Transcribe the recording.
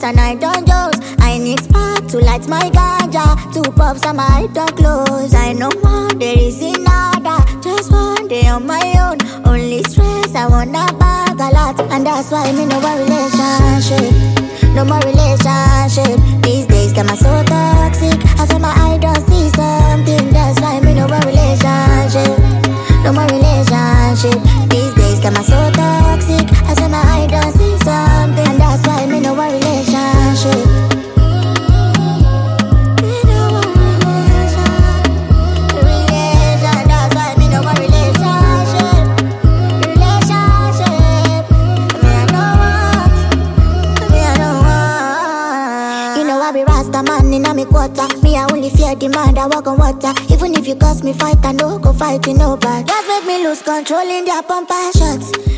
and I don't joke. I need spark to light my ganja. 2 puffs and my eye don't close. I know more, there is nada. Just one day on my own. Only stress, I wanna bag a lot. And that's why me no more relationship. No more relationship. These days got my so toxic. I saw my eye don't see something. That's why me no more relationship. No more relationship. These days got my so toxic. I saw my eye don't see something. And that's why me no more relationship. Me no more relation. That's why me no more relationship. Relationship. Me I know what. Me I know what. You know I be Rasta man in a me quarter. Me I only fear the man that walk on water. Even if you cause me fight, I no go fight with nobody. Just make me lose control in their pump and shots.